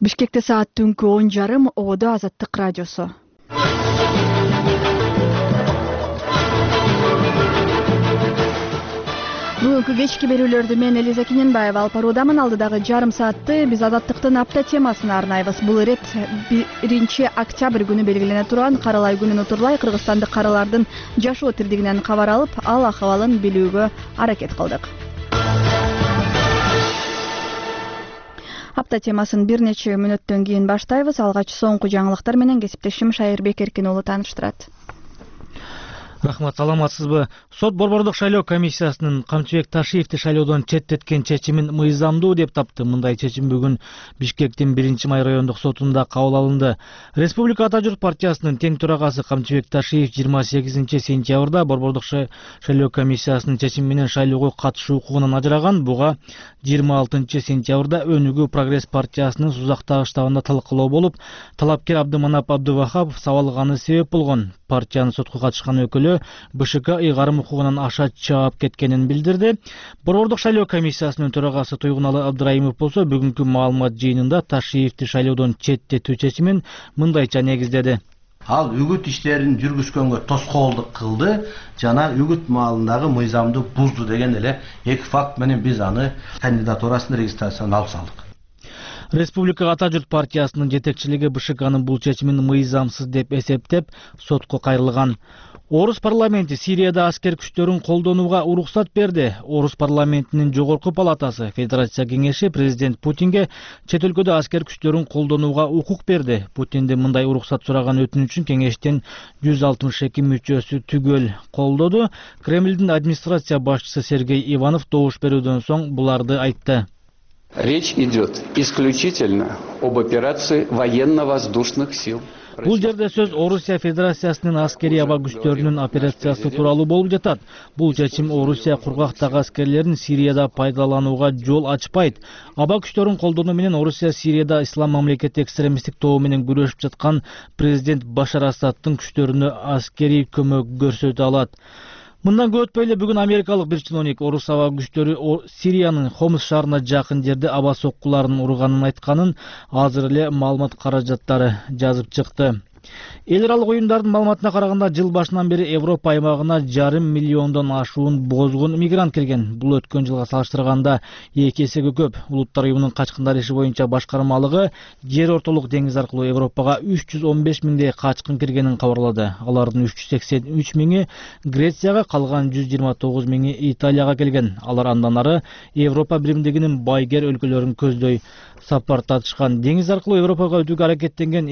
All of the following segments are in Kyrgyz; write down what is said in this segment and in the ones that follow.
Бишкекте саат түнкү 10:30 Ободо Азаттык радиосу. Бүгүнкү кечки берүүлөрдү мен Элиза Кененбаева алып баруудамын. Алдыдагы жарым саатты биз Азаттыктын апта темасына арнайбыз. Бул ирет 1 октябрь күнү белгилене турган Каралай күнүн утурлай кыргызстандык каралардын жашоо тирдигинен кабар алып, ал акыбалын билүүгө аракет кылдык. Апта темасын бир нече мүнөттөн кийин баштайбыз. Алгач соңку жаңылыктар менен кесиптешим Шайырбек Эркин уулу тааныштырат. Рахмат, саламатсызбы? Сот Борбордук шайлоо комиссиясынын Камчыбек Ташиевди шайлоодон четтеткен чечимин мыйзамдуу деп тапты. Мындай чечим бүгүн Бишкектин 1-май райондук сотунда кабыл алынды. Республика Ата журт партиясынын тең турагасы Камчыбек Ташиев 28 сентябрда Борбордук шайлоо комиссиясынын чечими менен шайлоого катышуу укугунан ажыраган. Буга 26 сентябрда Өнүгүү Прогресс партиясынын Сузактагы штабында талкылоо болуп, талапкер Абдыманап Абдывахапов сабалганы себеп болгон. Партиянын сотко катышкан өкүлү БШК ыйгарым укугунан аша чаап кеткенин билдирди. Борбордук шайлоо комиссиясынын төрагасы Туйгуналы Абдыраимов болсо бүгүнкү маалымат жыйынында Ташиевди шайлоодон четтетүү чечимин мындайча негиздеди. Ал үгүт иштерин жүргүзгөнгө тоскоолдук кылды жана үгүт маалындагы мыйзамды бузду деген эле эки факт менен биз аны кандидатурасын регистрациядан алып салдык. Республика Ата журт партиясынын жетекчилиги БШКнын бул чечимин мыйзамсыз деп эсептеп, сотко кайрылган. Орус парламенти Сирияда аскер күчтөрүн колдонууга уруксат берди. Орус парламентинин жогорку палатасы Федерация кеңеши президент Путинге чет өлкөдө аскер күчтөрүн колдонууга укук берди. Путиндин мындай уруксат сураган өтүнүчүн кеңештин 162 мүчөсү түгөл колдоду. Кремлдин администрация башчысы Сергей Иванов добуш берүүдөн соң буларды айтты. Речь идет исключительно об операции военно-воздушных сил. Бул жерде сөз Орусия Федерациясынын аскери аба күчтөрүнүн операциясы тууралуу болуп жатат. Бул чечим Орусия кургактагы аскерлерин Сирияда пайдаланууга жол ачпайт. Аба күчтөрүн колдонуу менен Орусия Сирияда Ислам мамлекети экстремисттик тобу менен күрөшүп жаткан президент Башар Асадтын күчтөрүнө аскери көмөк көрсөтө алат. Мындан көп өтпөй эле бүгүн америкалык бир чиновник орус аба күчтөрү Сириянын Хомс шаарына жакын жерде аба соккуларын урганын айтканын азыр эле маалымат каражаттары жазып чыкты. Эл аралык уюмдардын маалыматына караганда жыл башынан бери Европа аймагына 5,5 миллиондон ашуун бозгун мигрант келген. Бул өткөн жылга салыштырганда 2 эсеге көп. Улуттар уюмунун качкындар иши боюнча башкармалыгы жер ортолук деңиз аркылуу Европага 315 миңдей качкын киргенин кабарлады. Алардын 383 миңи Грецияга, калган 129 миңи Италияга келген. Алар андан ары Европа биримдигинин байгер өлкөлөрүн көздөй сапартатышкан. Деңиз аркылуу Европага өтүүгө аракеттенген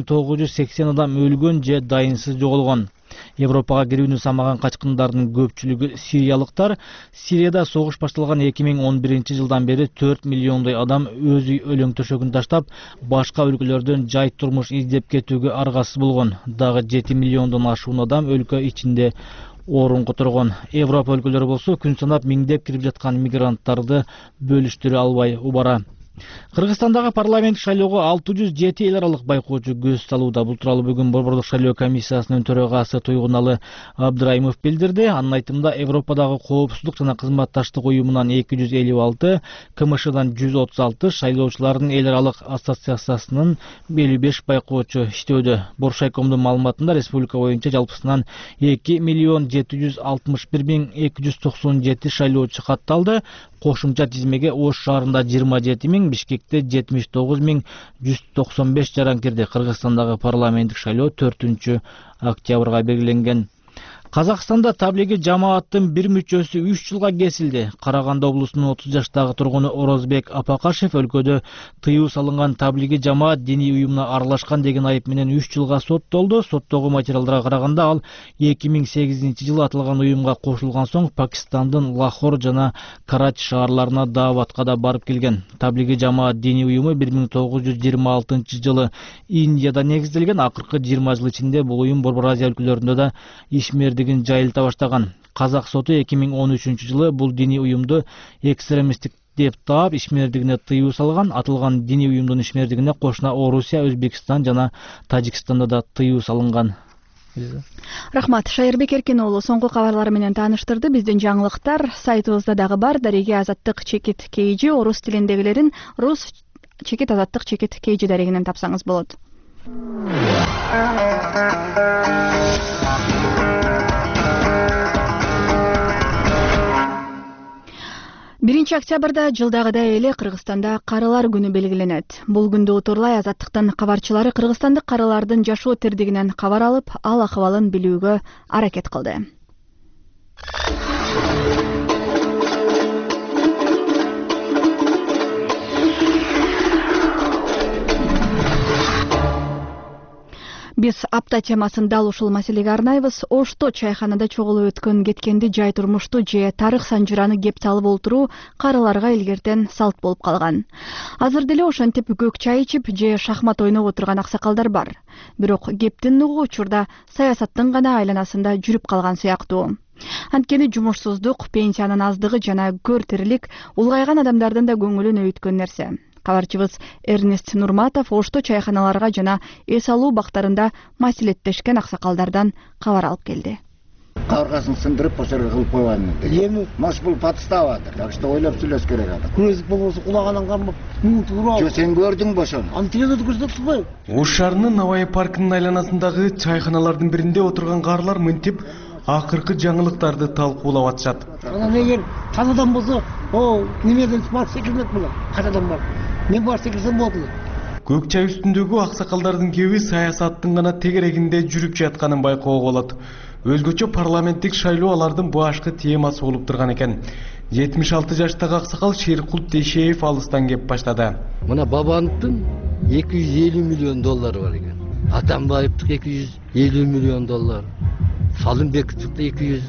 2980 адам өлгөн же дайынсыз жоголгон. Европага кирүүнү самаган качкындардын көпчүлүгү сириялыктар. Сирияда согуш башталган 2011 жылдан бери 4 миллиондой адам өз үй өлөң төшөгүн таштап, башка өлкөлөрдөн жай турмуш издеп кетүүгө аргасыз болгон. Дагы 7 миллиондон ашуун адам өлкө ичинде орун которгон. Европа өлкөлөрү болсо күн санап миңдеп кирип жаткан мигранттарды бөлүштүрө албай убара. Кыргызстандагы парламент шайлоого 607 эл аралык байкоочу көз салууда. Бул тууралуу бүгүн Борбордук шайлоо комиссиясынын төрагасы Туйгуналы Абдыраимов билдирди. Анын айтымында Европадагы коопсуздук жана кызматташтык уюмунан 256, КМШдан 136, шайлоочулардын эл аралык ассоциациясынын 55 байкоочу иштөөдө. Боршайкомдун маалыматында республика боюнча жалпысынан 2,761,297 шайлоочу катталды. Кошумча тизмеге Ош шаарында 27 миң, Бишкекте 79,195 жаран кирди. Кыргызстандагы парламенттик шайлоо 4 октябрга белгиленген. Казакстанда таблиги жамааттын бир мүчөсү 3 жылга кесилди. Караганды облусунун 30 жаштагы тургуну Орозбек Апакашев өлкөдө тыюу салынган таблиги жамаат диний уюмуна аралашкан деген айып менен 3 жылга соттолду. Соттогу материалдарга караганда ал 2008 жылы аталган уюмга кошулган соң Пакистандын Лахор жана Карачи шаарларына дааватка да барып келген. Таблиги жамаат диний уюму 1926 жылы Индияда негизделген. Акыркы 20 жыл ичинде бул уюм Борбор Азия өлкөлөрүндө да ишмердигин жайылта баштаган. Казак соту 2013 жылы бул диний уюмду экстремисттик деп таап, ишмердигине тыюу салган. Атылган диний уюмдун ишмердигине кошуна Орусия, Өзбекстан жана Тажикстанда да тыюу салынган. Рахмат, Шайырбек Эркин уулу соңку кабарлар менен тааныштырды. Биздин жаңылыктар сайтыбызда дагы бар. Дареге Азаттык чекит KG орус тилиндегилерин рус чекит Азаттык чекит KG дарегинен тапсаңыз болот. Биринчи октябрда жылдагыдай эле Кыргызстанда карылар күнү белгиленет. Бул күндү утурлай Азаттыктын кабарчылары кыргызстандык карылардын жашоо тирдигинен кабар алып, ал акыбалын билүүгө аракет кылды. Биз апта темасын дал ушул маселеге арнайбыз. Ошто чайханада чогулуп өткөн кеткенди жай турмушту же тарых санжыраны кеп салып олтуруу карыларга илгертен салт болуп калган. Азыр деле ошентип көк чай ичип же шахмат ойноп отурган аксакалдар бар. Бирок кептин нугу учурда саясаттын гана айланасында жүрүп калган сыяктуу. Анткени жумушсуздук, пенсиянын аздыгы жана көр тирилик улгайган адамдардын да көңүлүн өйткөн нерсе. Кабарчыбыз Эрнест Нурматов ошто чайханаларга жана эс алуу бактарында маселеттешкен аксакалдардан кабар алып келди. Кабыргасын сындырып, ошол жерге кылып койган. Эми маш бул патыстабатыр. Так что ойлоп сүйлөш керек ада. Күрөзүп болбосо кулаганан кармап, туурабы. Жо сен көрдүңбү ошону? Аны телевизордо көрсөттүңбү? Ош шаарынын Набай паркынын айланасындагы чайханалардын биринде отурган карлар мынтип акыркы жаңылыктарды талкуулап атышат. Анан эгер тазадан болсо, немеден барып секирмек болот. Катадан барып. Мен барып секирсем болот. Көк чай үстүндөгү аксакалдардын кеби саясаттын гана тегерегинде жүрүп жатканын байкоого болот. Өзгөчө парламенттик шайлоо алардын башкы темасы болуп турган экен. 76 жаштагы аксакал Шеркулт Тешеев алыстан кеп баштады. Мына Бабановдун 250 миллион доллары бар экен. Атамбаевдин 250 миллион доллар. Салымбековдун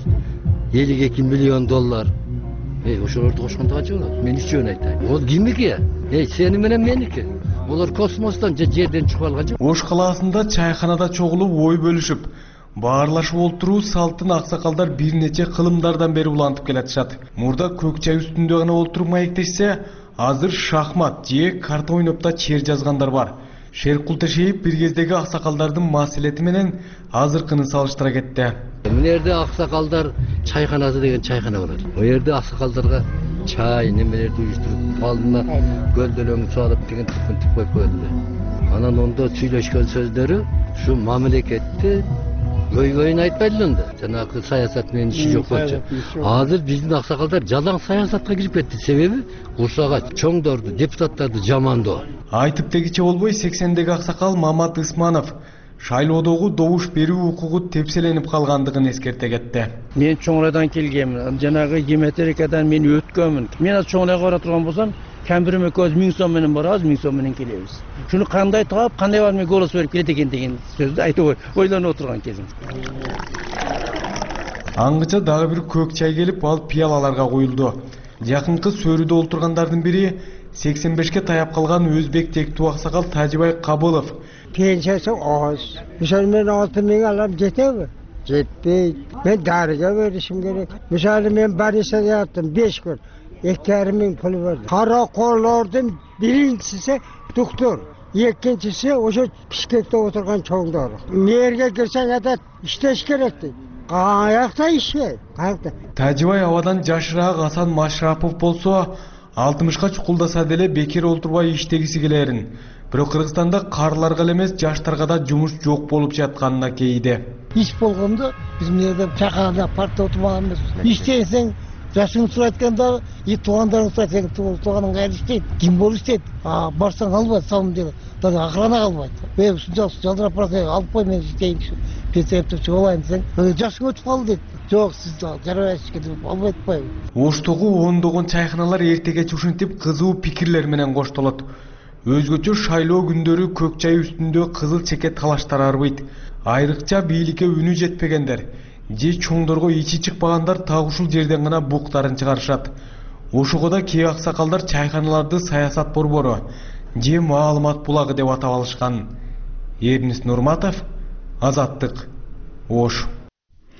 252 миллион доллар. Ошолорду кошкондо канча болот? Мен үчөөнү айтайын. Ол кимики? Сени менен меники. Олар космостон же жерден чыгып алган жок. Ош калаасында чайханада чогулуп ой бөлүшүп, баарлашып олтуруу салтын аксакалдар бир нече кылымдардан бери улантып келатышат. Мурда көк чай үстүндө гана олтуруп маектешсе, азыр шахмат же карта ойноп да чер жазгандар бар. Шеркулт Тешеев бир кездеги аксакалдардын маселети менен азыркыны салыштыра кетти. Мына жерде аксакалдар чайханасы деген чайхана болот. О жерде аксакалдарга чай немелерди уюштуруп, алдына көлдөлөң салып деген типин коюп койду. Анан ондо сүйлөшкөн сөздөрү ушу мамлекетти көйгөйүн айтпайды эле. Жанагы саясат менен иши жок болчу. Азыр биздин аксакалдар жалаң саясатка кирип кетти. Себеби курсага чоңдорду, депутаттарды жамандоо. Айтып дегиче болбой 80-деги аксакал Мамат Ысманов шайлоодогу добуш берүү укугу тепселенип калгандыгын эскерте кетти. Мен чоңрайдан келгенмин. Жанагы геометрикадан мен өткөнмүн. Мен аз чоңрайга бара турган болсам, камбириме көз 1000 сом менен барабыз, 1000 сом менен келебиз. Шуну кандай таап, кандай барып мен голос берип келет экен деген сөздү айтып ойлонуп отурган кезим. Аңгыча дагы бир көк чай келип, ал пиялаларга коюлду. Жакынкы сөрүдө олтургандардын бири 85ке таяп калган өзбек тектүү аксакал Тажибай Кабылов. Пенсиясы аз. Мисалы мен 6000 алам жетеби? Жетпейт. Мен дарыга беришим керек. Мисалы мен больницада яттым 5 күн. 2,5 pul verdi. Karakollardan birincisi doktor, ikincisi ошо Бишкекте отурган чоңдор. Мэрге кирсең атат иштеш керекти. Каякта ишке? Каякта? Тажибай абадан жашыраак Асан Машрапов болсо 60ка чукулдаса деле бекер олтурбай иштегиси келерин. Бирок Кыргызстанда карларга эле эмес жаштарга да жумуш жок болуп жатканына кейиди. Иш болгондо биз мына чакарда паркта отурбаганбыз. Иштесең жашың сурайтканда, туугандарың сурайт, тууганың кайда иштейт, ким болуп иштейт? Барсаң албайт, салым деп. Даже охрана албайт. Жалдырап барсаң, алып кой мен иштейин, пенсияптып чыгып алайын десең, жашың өтүп калды дейт. Жок, сиз жарабайсызбы деп албай атпайбы. Оштогу ондогон чайханалар эртеге ушинтип кызуу пикирлер менен коштолот. Өзгөчө шайлоо күндөрү көк чай үстүндө кызыл чеке талаштар арбыйт. Айрыкча бийликке үнү жетпегендер же чоңдорго ичи чыкпагандар так ушул жерден гана буктарын чыгарышат. Ошого да кээ аксакалдар чайханаларды саясат борбору же маалымат булагы деп атап алышкан. Эрнест Нурматов, Азаттык, Ош.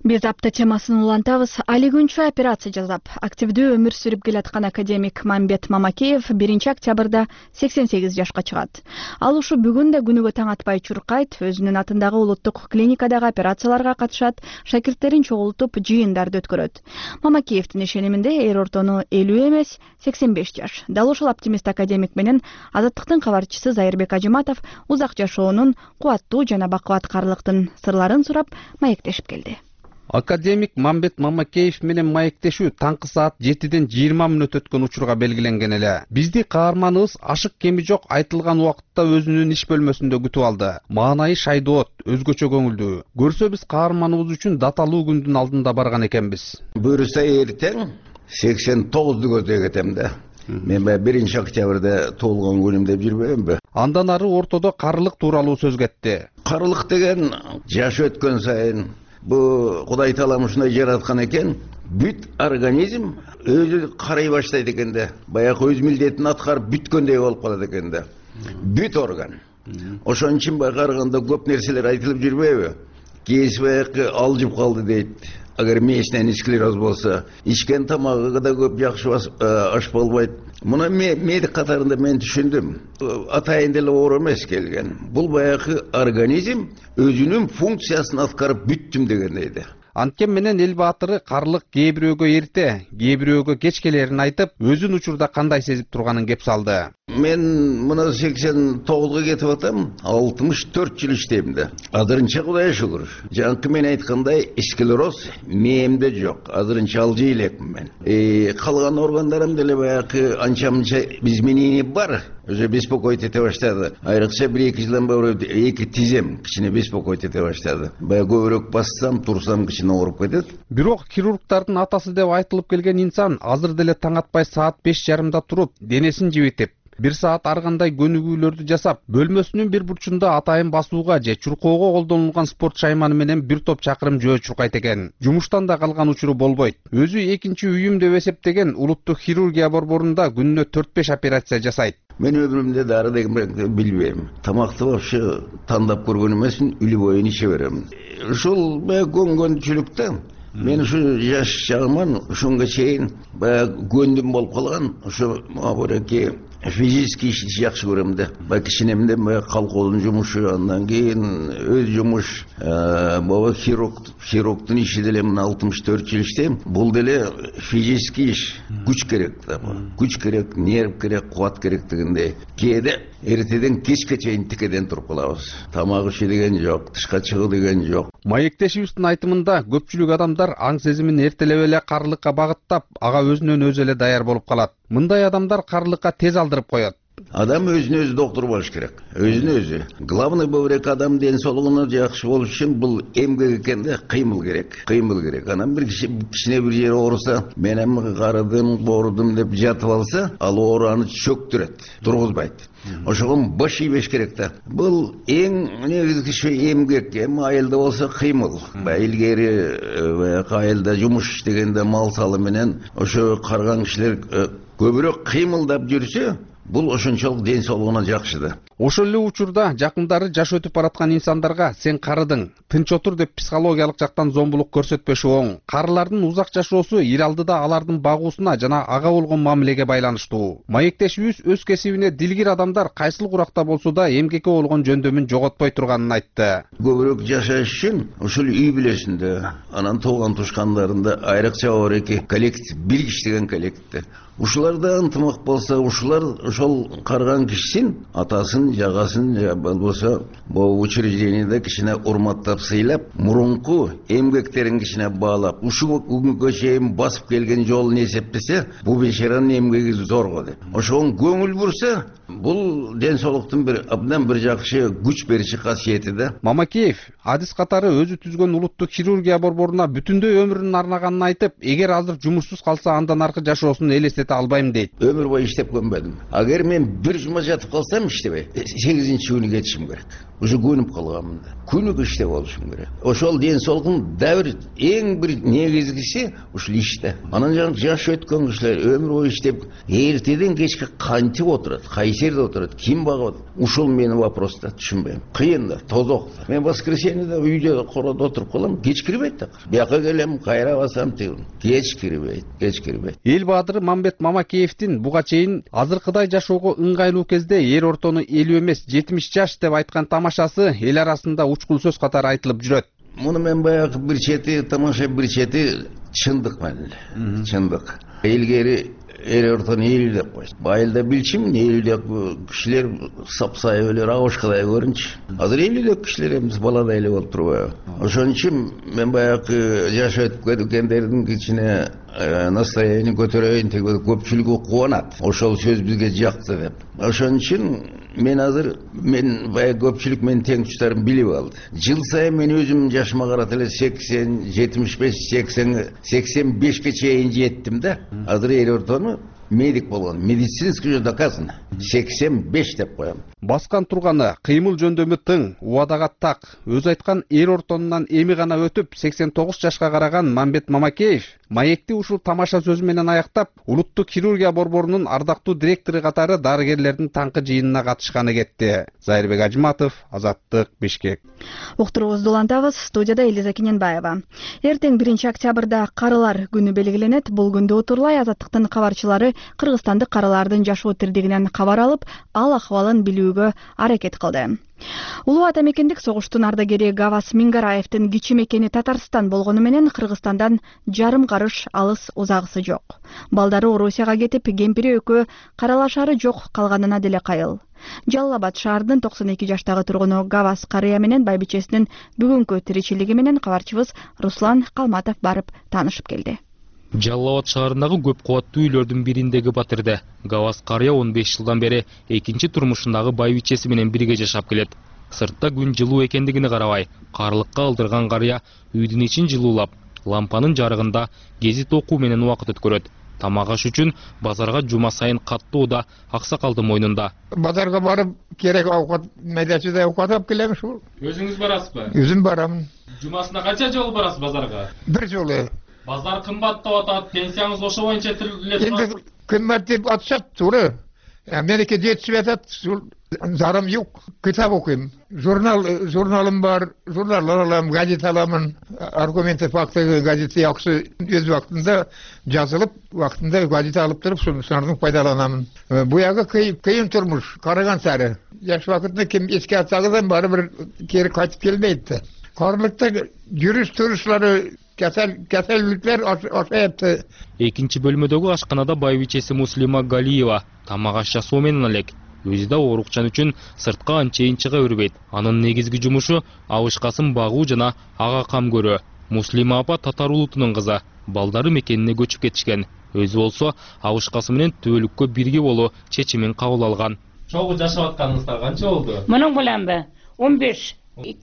Биз апта темасын улантабыз. Али күнчө операция жасап, активдүү өмүр сүрүп келаткан академик Мамбет Мамакеев 1 октябрда 88 жашка чыгат. Ал ушу бүгүн да күнүгө таң атпай чуркайт, өзүнүн атындагы улуттук клиникадагы операцияларга катышат, шакирттерин чогултуп жыйындарды өткөрөт. Мамакеевдин ишениминде эр ортону 50 эмес 85 жаш. Дал ошол оптимист академик менен Азаттыктын кабарчысы Зайырбек Ажыматов узак жашоонун, кубаттуу жана бакубаткарлыктын сырларын сурап маектешип келди. Академик Мамбет Мамакеев менен маектешүү таңкы саат 7ден 20 мүнөт өткөн учурга белгиленген эле. Бизди каарманыбыз ашык кеми жок айтылган убакытта өзүнүн иш бөлмөсүндө күтүп алды. Маанайы шайдоот, өзгөчө көңүлдүү. Көрсө биз каарманыбыз үчүн даталуу күндүн алдында барган экенбиз. Буюрса эртең 89-ду көздөй кетем да. Мен 1 октябрда туулган күнүм деп жүрбөймбү. Андан ары ортодо карылык тууралуу сөз кетти. Карылык деген жаш өткөн сайын бу Кудай таалам ушундай жараткан экен, бүт организм өзү карай баштайт экен да. Баягы өз милдетин аткарып бүткөндөй болуп калат экен да. Бүт орган. Ошон үчүн караганда көп нерселер айтылып жүрбөйбү? Кээси баягы алжып калды дейт. Агар мээчтен склероз болсо, ичкен тамагы да көп жакшы аш болбойт. Муну медик катарында мен түшүндүм. Атайын деле оор эмес келген. Бул баягы организм өзүнүн функциясын аткарып бүттүм дегендей да. Анткени менен эл баатыры карлык кээ бирөөгө эрте, кээ бирөөгө кеч келерин айтып, өзүн учурда кандай сезип турганын кеп салды. Мен мына 89-га кетип атам, 64 жыл иштейм да. Азырынча Кудайга шүгүр. Жанкы мен айткандай склероз мээмде жок. Азырынча алжый элекмин мен. Калган органдарым деле баягы анча-мынча изменение бар. Уже беспокоить эте баштады. Айрыкча 1-2 жылдан бери 2 тизем кичине беспокоить эте баштады. Баягы көбүрөөк бассам, турсам кичине ооруп кетет. Бирок хирургдардын атасы деп айтылып келген инсан азыр деле таң атпай саат 5:30 туруп, денесин жибитип, 1 саат аргандай көнүгүүлөрдү жасап, бөлмөсүнүн бир бурчунда атайын басууга же чуркоого колдонулган спорт шайманы менен 1 топ чакырым жөө чуркайт экен. Жумуштан да калган учуру болбойт. Өзү экинчи үйүм деп эсептеген улуттук хирургия борборунда күнүнө 4-5 операция жасайт. Мен өмүрүмдө дары деген билбейм. Тамакты вообще тандап көргөн эмесмин, үлү боюн иче берем. Ушул көнгөнчүлүктө мен ушу жаш чагыман ушунга чейин көндүм болуп калган. Ушу мабуреки физический ишти жакшы көрөм да. Кичинемден колхоздун жумушу, андан кийин өз жумуш, баба хирургдун иши деле 64 жыл иштейм. Бул деле физический иш, күч керек да. Күч керек, нерв керек, кубат керек дегендей. Кээде эртеден кечке чейин тикеден туруп калабыз. Тамак иши деген жок, тышка чыгуу деген жок. Маектешибиздин айтымында көпчүлүк адамдар аң сезимин эртелеп эле карлыкка багыттап, ага өзүнөн өзү эле даяр болуп калат. Мындай адамдар карлыкка тез алдырып коет. Адам өзүнө өзү доктор болуш керек. Өзүнө өзү. Главный бөбүрөк адам ден соолугуна жакшы болуш үчүн бул эмгек экен да, кыймыл керек. Кыймыл керек. Анан бир кичине бир жери ооруса, мен эми карыдым, боордум деп жатып алса, ал оораны чөктүрөт, тургузбайт. Ошого баш ийбеш керек да. Бул эң негизги эмгек, эми айылда болсо кыймыл. Илгери айылда жумуш иштегенде мал салы менен ошо карган кишилер көбүрөөк кыймылдап жүрсө, бул ошончолук ден соолугуна жакшы да. Ошол эле учурда жакындары жаш өтүп бараткан инсандарга сен карыдың, тынч отур деп психологиялык жактан зомбулук көрсөтпөшү оң. Карылардын узак жашоосу ир алдыда алардын багуусуна жана ага болгон мамилеге байланыштуу. Маектешибиз өз кесибине дилгир адамдар кайсыл куракта болсо да эмгекке болгон жөндөмүн жоготпой турганын айтты. Көбүрөөк жашаш үчүн ушул үй бүлөсүндө, анан тууган тушкандарында айрыкча оореки коллектив, бир киши деген коллектив. Ушуларда ынтымак болсо, ушулар ошол карган кишисин, атасын, жагасын, болбосо, бул учреждениеде кичине урматтап, сыйлап, мурунку эмгектерин кичине баалап, ушул күнгө чейин басып келген жолун эсептесе, бул бешаранын эмгеги зорго деп. Ошого көңүл бурса, бул ден соолуктун абдан бир жакшы күч бериши касиети да. Мамакеев адис катары өзү түзгөн улуттук хирургия борборуна бүтүндөй өмүрүн арнаганын айтып, эгер азыр жумушсуз калса андан аркы жашоосун элестете албайм дейт. Өмүр бою иштеп көнбөдүм. Агер мен бир жума жатып калсам иштебей, 8-günü geçişim gerek. Uşu kөнүп kalgamında. Күнүк иште болушум керек. Ошол ден соолуктун дабыр эң бир негизгиси ушул иште. Анан жаңы жаш өткөн кишилер өмүр бою иштеп, эртеден кечке кантип отурат, кайсы жерде отурат, ким багат? Ушул менин вопрос да түшүнбөйм. Кыйын да, тозок да. Мен воскресеньеде үйдө короодо отуруп калам, кеч кирбейт да. Бияка келем, кайра басам тегин. Кеч кирбейт. Эл баадыры Мамбет Мамакеевдин буга чейин азыркыдай жашоого ыңгайлуу кезде эр ортону 50 эмес 70 жаш деп айткан тамашасы эл арасында учкул сөз катары айтылып жүрөт. Муну мен баягы бир чети тамаша, бир чети чындык менен. Чындык. Илгери эр ортону эл деп койду. Байылда билчим, элдек кишилер сапсайып эле рабошкадай көрүнчү. Азыр элдек кишилер эмес баладай эле болуп турбайбы? Ошон үчүн мен баягы жаш өтүп кеткендердин кичине настроение көтөрөйүн деп көпчүлүгү кубанат. Ошол сөз бизге жакты деп. Ошон үчүн мен азыр баягы көпчүлүк менин тең туштарым билип алды. Жыл сайын мен өзүм жашыма карата эле 80, 75, 80, 85ке чейин жеттим да. Азыр эл ортону медик болгон, медицинский доказано. 85 деп коем. Баскан турганы кыймыл жөндөмү тың, убадага так. Өз айткан эр ортонунан эми гана өтүп 89 жашка караган Мамбет Мамакеев маекти ушул тамаша сөзү менен аяктап, улуттук хирургия борборунун ардактуу директору катары дарыгерлердин таңкы жыйынына катышканы кетти. Зайырбек Ажматов, Азаттык, Бишкек. Уктуруубузду улантабыз. Студияда Элиза Кененбаева. Эртең 1 октябрда карылар күнү белгиленет. Бул күндө утурлай Азаттыктын кабарчылары кыргызстандык карылардын жашоо тирдигинен кабар алып, ал акыбалын билүүгө аракет кылды. Улуу ата мекендик согуштун ардагери Гавас Мингараевдин кичи мекени Татарстан болгону менен Кыргызстандан жарым карыш алыс узагысы жок. Балдары Орусияга кетип, кемпири экөө каралашары жок калганына деле кайыл. Жалал Абад шаарынын 92 жаштагы тургуну Гавас карыя менен байбичесинин бүгүнкү тиричилиги менен кабарчыбыз Руслан Калматов барып таанышып келди. Жалал Абад шаарындагы көп кубаттуу үйлөрдүн бириндеги батирде Гавас карыя 15 жылдан бери экинчи турмушундагы байбичеси менен бирге жашап келет. Сыртта күн жылуу экендигине карабай, карлыкка алдырган карыя үйдүн ичин жылуулап, лампанын жарыгында гезит окуу менен убакыт өткөрөт. Тамак аш үчүн базарга жума сайын каттуу да аксакалдын мойнунда. Базарга барып керек аукат медачыда аукат алып келем ушул. Өзүңүз барасызбы? Өзүм барам. Жумасына канча жолу барасыз базарга? Бир жолу. Базар кымбаттап атат, пенсияңыз ошо боюнча төлөп турат. Энди кымбат деп атышат, туура. Меники жетишип атат, зарым жок. Китап окуйм. Журналым бар, журналдар алам, газет аламын. Аргументы, факты газети жакшы өз убактында жазылып, убактында газет алып туруп, шунун пайдаланамын. Буягы кыйын турмуш, караган сары. Жаш убакытында ким эске атсагыздан бары бир кери кайтып келбейт. Карлыкта жүрүш-турушлары каселдиктер ашайапты. Экинчи бөлмөдөгү ашканада байбичеси Муслима Галиева тамак аш жасоо менен элек. Өзү да оорукчан үчүн сыртка анчейин чыга бербейт. Анын негизги жумушу абышкасын багуу жана ага кам көрүү. Муслима апа татар улутунун кызы. Балдары мекенине көчүп кетишкен. Өзү болсо абышкасы менен түбөлүккө бирге болуу чечимин кабыл алган. Чогуу жашап атканыңызга канча болду? Мунун биланбы? 15.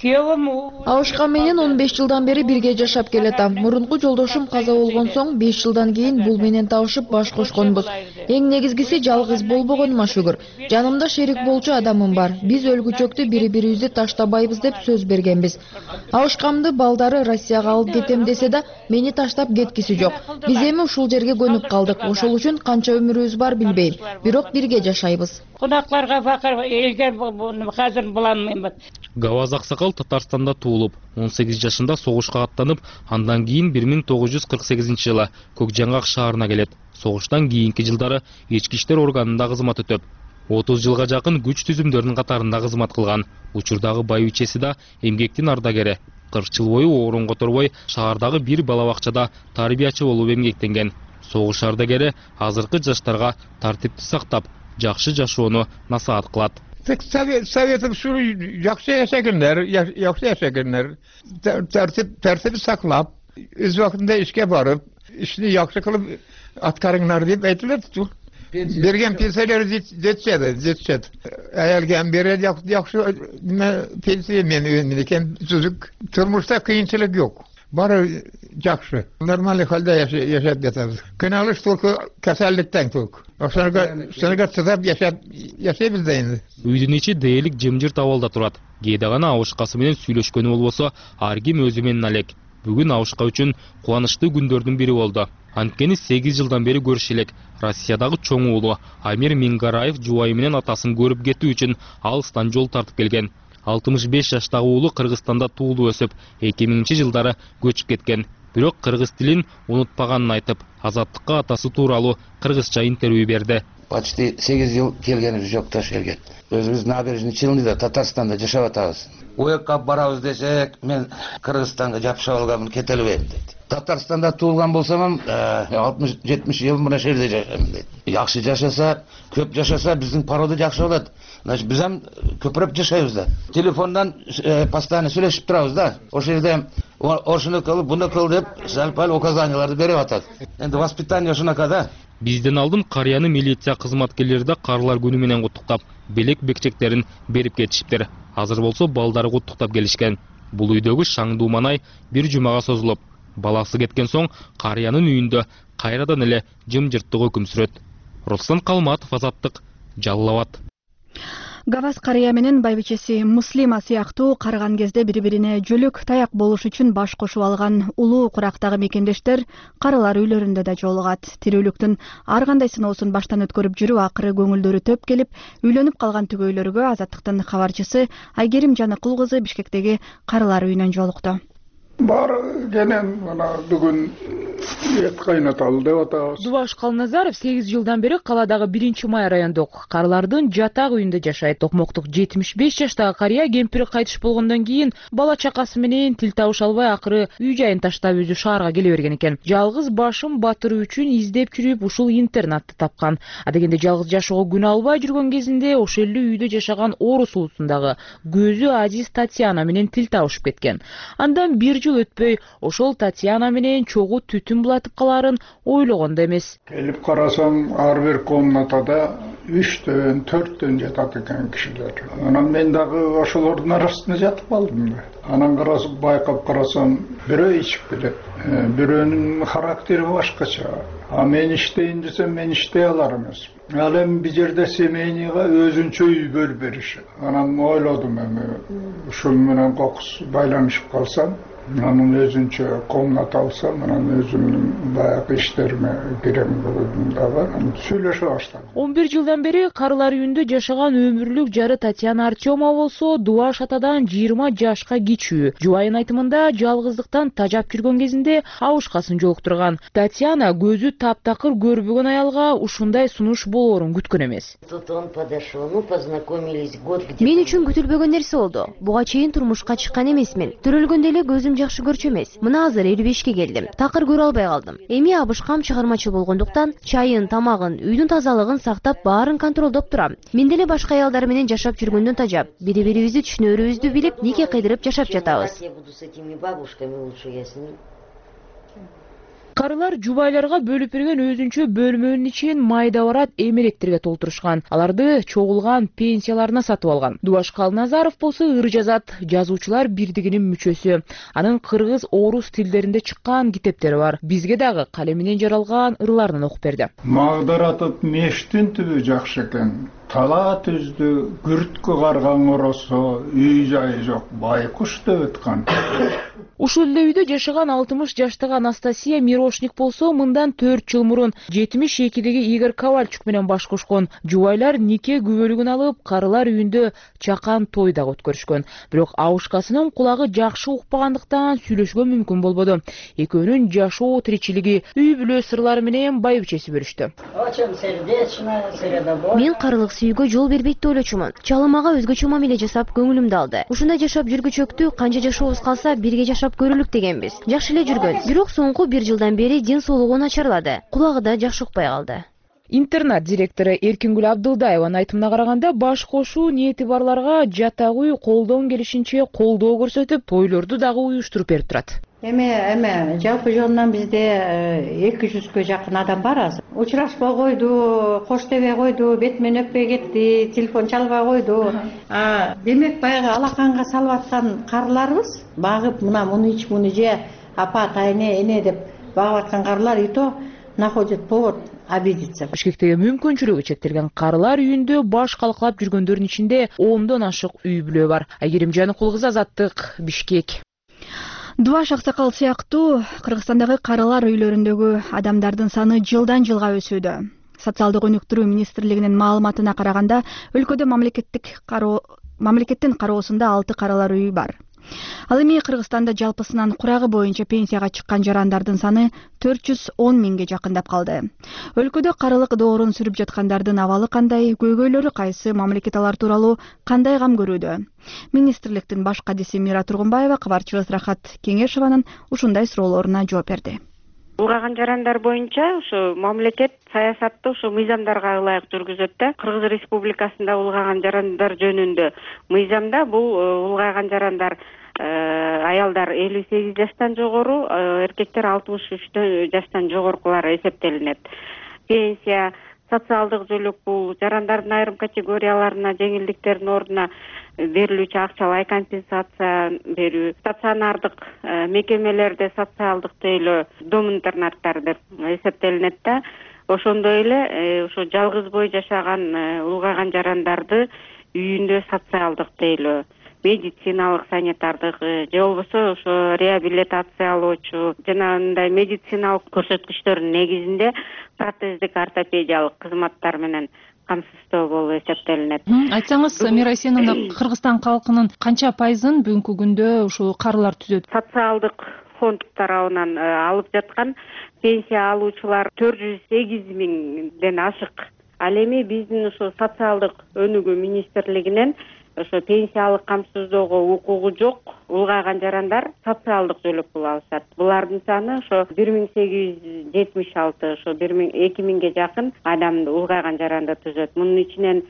Абышка менен 15 жылдан бери бирге жашап келатам. Мурунку жолдошум каза болгон соң 5 жылдан кийин бул менен табышып баш кошконбуз. Эң негизгиси жалгыз болбогонума шүгүр. Жанымда шерик болчу адамым бар. Биз өлгүчөктү бири-бирибизди таштабайбыз деп сөз бергенбиз. Абышкамды балдары Россияга алып кетем десе да, мени таштап кеткиси жок. Биз эми ушул жерге көнүп калдык. Ошол үчүн канча өмүрүбүз бар билбейм. Бирок бирге жашайбыз. Кунакларга факыр элге азыр буланмайм. Гаваз аксакал Татарстанда туулуп, 18 жашында согушка аттанып, андан кийин 1948-жылы Көкжаңгак шаарына келет. Согуштан кийинки жылдары ички иштер органында кызмат өтөп, 30 жылга жакын күч түзүмдөрүнүн катарында кызмат кылган. Учурдагы байбичеси да эмгектин ардагери. 40 жыл бою орун которбой, шаардагы бир бала бакчада тарбиячы болуп эмгектенген. Согуш ардагери азыркы жаштарга тартипти сактап, жакшы жашоону насаат кылат. Советim şu yaxşı yaşayanlar, tertibi saklap, öz vaktinde işe barıp, işini yaxşı kılıp atkarınlar deyip aytılır. Bergen pensiyaları yetişedi. Ayalgen beri yaxşı pensiya meni önündeyken çocuk turmuşta kıyınçılık yok. Бары жакшы. Нормальный халда яшап жатабыз. Кыналыш только касалдыктан только. Ошонга чыдап яшайбыз да энди. Үйдүн ичи дээрлик жымжырт абалда турат. Кээде гана Абышкасы менен сүйлөшкөнү болбосо, ар ким өзү менен алек. Бүгүн Абышка үчүн кубанычтуу күндөрдүн бири болду. Анткени 8 жылдан бери көрүш элек. Россиядагы чоң уулу Амир Мингараев жубайы менен атасын көрүп кетүү үчүн алыстан жол тартып келген. 65 жаштагы уулу Кыргызстанда туулуп өсүп, 2000-жылдары көчүп кеткен. Бирок кыргыз тилин унутпаганын айтып, Азаттыкка атасы тууралуу кыргызча интервью берди. Почти 8 жыл келгенибиз жок тош элге. Өзүбүз набережный Челныйда, Татарстанда жашап атабыз. Уякка барабыз десек, мен Кыргызстанга жапышып алганмын, кете албайм дейт. Татарстанда туулган болсам, 60-70 жыл мына жерде жашайм дейт. Жакшы жашаса, көп жашаса биздин парода жакшы болот. Значит, биз ham көпүрөп жашайбыз да. Телефондан постоянно сүйлөшүп турабыз да. Ошол жерде ошону кыл, буну кыл деп сал-пал указанияларды берип атат. Энди воспитание ошонака да. Бизден алдын карыяны милиция кызматкерлери да карлар күнү менен куттуктап, белек бекчектерин берип кетишиптир. Азыр болсо балдары куттуктап келишкен. Бул үйдөгү шаңдуу манай бир жумага созулуп, баласы кеткен соң карыянын үйүндө кайрадан эле жымжырттык өкүм сүрөт. Руслан Калматов, Азаттык, Жалал Абад. Гаваз карыя менен байбичеси Муслима сыяктуу карыган кезде бири-бирине жөлөк таяк болуш үчүн баш кошуп алган улуу курактагы мекендештер карылар үйлөрүндө да жолугат. Тирүүлүктүн ар кандай сыноосун баштан өткөрүп жүрүп, акыры көңүлдөрү төп келип, үйлөнүп калган түгөйлөргө Азаттыктын кабарчысы Айгерим Жаныкул кызы Бишкектеги карылар үйүнөн жолукту. Бар генен мына бүгүн эт кайнаталы деп атабыз. Дубаш Калназаров 8 жылдан бери каладагы 1-Май райондук карылардын жатак үйүндө жашайт. Токмоктук 75 жаштагы карыя кемпири кайтыш болгондон кийин бала чакасы менен тил табыша албай акыры үй жайын таштап өзү шаарга келе берген экен. Жалгыз башым батыруу үчүн издеп жүрүп ушул интернатты тапкан. Адегенде жалгыз жашоого күнөө албай жүргөн кезинде ошол эле үйдө жашаган орус улусундагы көзү Азиз Татьяна менен тил табышып кеткен. Андан 1 жыл өтпөй ошол Татьяна менен чогуу түтүн булатып каларын ойлогон да эмес. Келип карасам, ар бир комнатада 3-төн, 4-төн жатат экен кишилер. Анан мен дагы ошолордун арасында жатып калдым. Анан карасып, байкап карасам, бирөө ичип келет. Бирөөнүн характери башкача. А мен иштейин десем, мен иштей алар эмес. Ал эми бир жерде семейныйга өзүнчө үй бөлүп беришет. Анан ойлодум эми ушул менен кокус байланышып калсам, анын өзүнчө комната алсам, анан өзүмдүн баягы иштериме кирем болдум дагы, сүйлөшө баштадым. 11 жылдан бери карылар үйүндө жашаган өмүрлүк жары Татьяна Артёмова болсо, Дубаш атадан 20 жашка кичүү. Жубайынын айтымында жалгыздыктан тажап жүргөн кезинде Абышкасын жолуктурган. Татьяна көзү таптакыр көрбөгөн аялга ушундай сунуш болоорун күткөн эмес. Мен үчүн күтүлбөгөн нерсе болду. Буга чейин турмушка чыккан эмесмин. Төрөлгөндө эле көзүм жакшы көрчү эмес. Мына азыр 55-ке келдим. Такыр көрө албай калдым. Эми Абышкам чыгармачыл болгондуктан чайын, тамагын, үйдүн тазалыгын сактап, баарын контролдоп турам. Мен деле башка аялдар менен жашап жүргөндөн тажап, бири-бирибизди түшүнөрүбүздү билип, нике кыйдырып жашап жатабыз. Карылар жубайларга бөлүп берген өзүнчө бөлмөнүн ичин майда барат эмеректерге толтурушкан. Аларды чогулган пенсияларына сатып алган. Дубаш Калназаров болсо ыр жазат, жазуучулар бирдигинин мүчөсү. Анын кыргыз, орус тилдеринде чыккан китептери бар. Бизге дагы калем менен жаралган ырларын окуп берди. Магдыратып мештин түбү жакшы экен. Тала түздү, күрткө карган оросо, үй жайы жок, байкуш деп өткөн. Ушул эле үйдө жашаган 60 жаштагы Анастасия Мирошник болсо, мындан 4 жыл мурун 72-деги Игорь Ковальчук менен баш кошкон. Жубайлар нике күбөлүгүн алып, карылар үйүндө чакан той да өткөрүшкөн. Бирок Абышкасынын кулагы жакшы укпагандыктан сүйлөшкөн мүмкүн болбоду. Экөөнүн жашоо тиричилиги, үй бүлө сырлары менен байбичеси бөлүштү. Мен карылык сүйүүгө жол бербейт деп ойлочумун. Чалымага өзгөчө мамиле жасап көңүлүмдү алды. Ушундай жашап жүргүчөктү канча жашообуз калса бирге жашап көрөлүк дегенбиз. Жакшы эле жүргөн. Бирок соңку 1 жылдан бери ден соолугу начарлады. Кулагы да жакшы укпай калды. Интернат директору Эркингүл Абдылдаеванын айтымына караганда, баш кошуу ниети барларга жатак үй колдон келишинче колдоо көрсөтүп, тойлорду дагы уюштуруп берип турат. Эме жалпы жонунан бизде 200-кө жакын адам бар азыр. Учурашпай койду, кош дебей койду, бетимен өппөй кетти, телефон чалбай койду. Демек баягы алаканга салып аткан карыларыбыз багып муну ич, муну же апа, тайне, эне деп багып аткан карылар и то находит повод обидеться. Бишкектеги мүмкүнчүлүгү чектелген карылар үйүндө баш калкалап жүргөндөрдүн ичинде 10дон ашык үй бүлө бар. Айгерим Жаныкул кызы, Азаттык, Бишкек. Дубаш Аксакал сыяктуу Кыргызстандагы карылар үйлөрүндөгү адамдардын саны жылдан жылга өсүүдө. Социалдык өнүктүрүү министрлигинин маалыматына караганда, өлкөдө мамлекеттин кароосунда 6 карылар үйү бар. Ал эми Кыргызстанда жалпысынан курагы боюнча пенсияга чыккан жарандардын саны 410 миңге жакындап калды. Өлкөдө карылык доорун сүрүп жаткандардын абалы кандай, көйгөйлөрү кайсы, мамлекет алар тууралуу кандай кам көрүүдө? Министрликтин баш кадиси Мира Тургунбаева кабарчыбыз Рахат Кеңешованын ушундай суроолоруна жооп берди. Улгаган жарандар боюнча ушу мамлекет саясатты ушу мыйзамдарга ылайык жүргүзөт да. Кыргыз Республикасында улгаган жарандар жөнүндө мыйзамда бул улгайган жарандар аялдар 58 жаштан жогору, эркектер 63 жаштан жогоркулары эсептелинет. Пенсия, социалдык жөлөк бул жарандардын айрым категорияларына жеңилдиктердин ордуна берилүүчү акчалай компенсация берүү, стационардык мекемелерде социалдык тейлөө, дом интернаттар деп эсептелинет да. Ошондой эле ошо жалгыз бой жашаган улгайган жарандарды үйүндө социалдык тейлөө, медициналык, санитардык же болбосо ошо реабилитациялоочу жана мындай медициналык көрсөткүчтөрдүн негизинде протездик ортопедиялык кызматтар менен камсыздоо болуп эсептелинет. Айтсаңыз, Мира Эсеновна, Кыргызстан калкынын канча пайызын бүгүнкү күндө ушул карылар түзөт? Социалдык фонд тарабынан алып жаткан пенсия алуучулар 408 миңден ашык. Ал эми биздин ошо социалдык өнүгүү министрлигинен ошо пенсиялык камсыздоого укугу жок улгайган жарандар социалдык жөлөк пул алышат. Булардын саны ошо 1876, ошо 2000ге жакын адамды улгайган жаранды түзөт. Мунун ичинен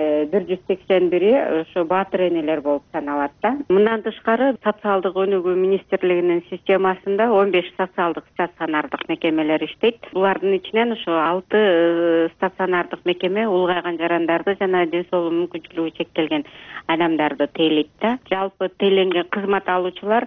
181 ошо баатыр энелер болуп саналат да. Мындан тышкары социалдык өнүгүү министрлигинин системасында 15 социалдык стационардык мекемелер иштейт. Булардын ичинен ошо 6 стационардык мекеме улгайган жарандарды жана ден соолугу мүмкүнчүлүгү чектелген адамдарды тейлейт да. Жалпы тейлөнген кызмат алуучулар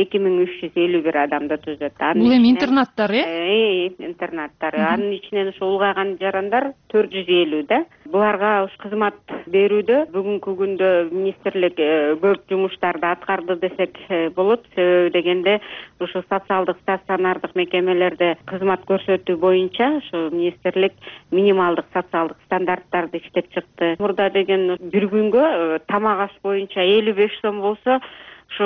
2351 адамды түзөт. Бул эми интернаттар, интернаттар. Анын ичинен ошо улгайган жарандар 450 да. Буларга уш кызмат берүүдө бүгүнкү күндө министрлик көп жумуштарды аткарды десек болот. Себеби дегенде ушу социалдык стационардык мекемелерде кызмат көрсөтүү боюнча ушу министрлик минималдык социалдык стандарттарды иштеп чыкты. Мурда деген бир күнгө тамак аш боюнча 55 сом болсо, ушу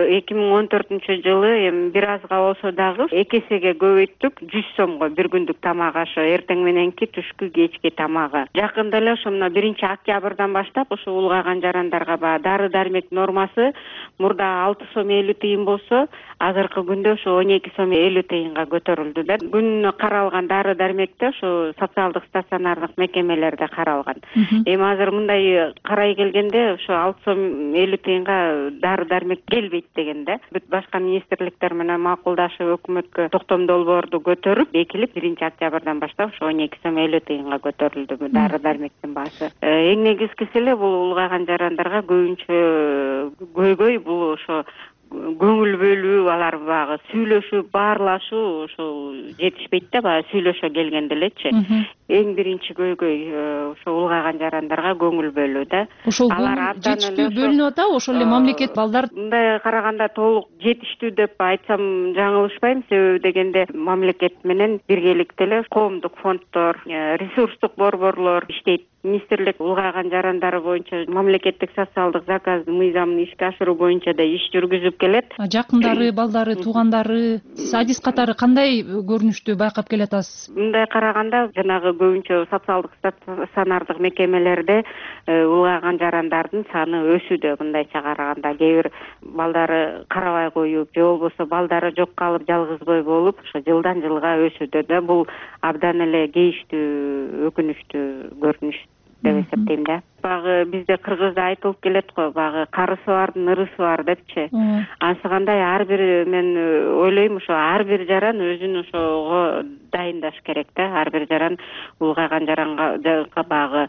2014-жылы эми бир азга болсо дагы 2 эсеге көбөйттүк, 100 сомго бир күндүк тамак ашы, эртең мененки, түшкү, кечки тамагы. Жакында эле ошо мына 1-октябрдан баштап ошо улгайган жарандарга баягы дары дармек нормасы мурда 6 сом 50 тыйын болсо, азыркы күндө ошо 12 сом 50 тыйынга көтөрүлдү да. Күнүнө каралган дары дармекте ошо социалдык стационардык мекемелерде каралган. Эми азыр мындай карай келгенде ошо 6 сом 50 тыйынга дары дармек келбейт дегенде. Бүт башка министрликтер менен макулдашып өкмөткө токтом долбоорду көтөрүп, бекилип 1-октябрдан баштап ошо 12 сом 50 тыйынга көтөрүлдү дары дармектин баасы. Эң негизгиси эле бул улгайган жарандарга көбүнчө көйгөй бул ошо көңүл бөлүү, алар баягы сүйлөшүп, баарлашуу ошо жетишпейт да, баягы сүйлөшө келгенде элечи. Эң биринчи көйгөй ошо улгайган жарандарга көңүл бөлүү да. Ошол жетиштүү бөлүнүп атабы? Ошол эле мамлекет балдар мындай караганда толук жетиштүү деп айтсам жаңылышпайм. Себеби дегенде мамлекет менен биргеликте эле коомдук фонддор, ресурстук борборлор иштейт. Министрлик улгайган жарандары боюнча мамлекеттик социалдык заказ мыйзамын ишке ашыруу боюнча да иш жүргүзүп келет. Жакындары, балдары, туугандары, сиз адис катары кандай көрүнүштү байкап келатасыз? Мындай караганда жанагы көбүнчө социалдык стационардык мекемелерде улгайган жарандардын саны өсүүдө. Мындайча караганда кээ бир балдары карабай коюп, же болбосо балдары жок калып жалгыз бой болуп, ошо жылдан жылга өсүүдө да. Бул абдан эле кейиштүү, өкүнүчтүү көрүнүш деп эсептейм да. Багы бизде кыргызда айтылып келет го, багы карысы бардын ырысы бар депчи. Ансыгандай ар бир, мен ойлойм, ошо ар бир жаран өзүн ошого дайындаш керек да. Ар бир жаран улгайган жаранга багы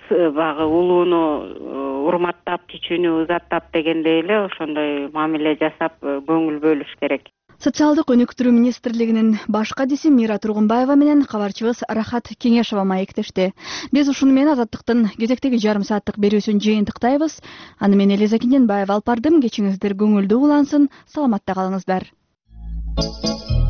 улууну урматтап, кичүүнү узаттап дегендей эле ошондой мамиле жасап көңүл бөлүш керек. Социалдык өнүктүрүү министрлигинин баш кадиси Мира Тургунбаева менен кабарчыбыз Рахат Кеңешова маектешти. Биз ушуну менен Азаттыктын кезектеги жарым сааттык берүүсүн жыйынтыктайбыз. Аны мен Элиза Киненбаева алып бардым. Кечиңиздер көңүлдүү улансын. Саламатта калыңыздар.